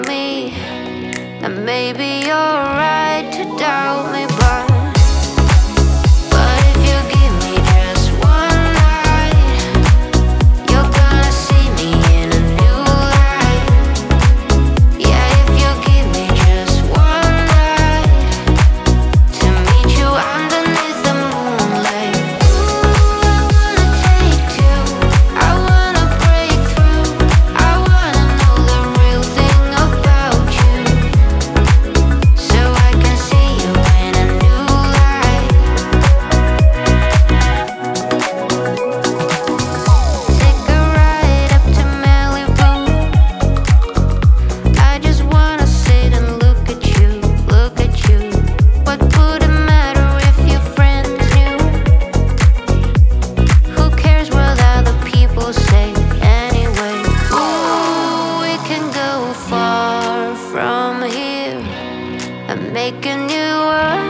me, and maybe you're right to doubt me, but if you give me just one night, you're gonna see me in a new light. Yeah, if you give me just one night to meet you underneath the moonlight. Ooh, I wanna take two, I wanna break through, I wanna know the real thing about you, so I can see you in a new light. Take a ride up to Malibu. I just wanna sit and look at you, look at you. What would it matter if your friends knew? Who cares what other people say anyway? Ooh, we can go far from here and make a new world.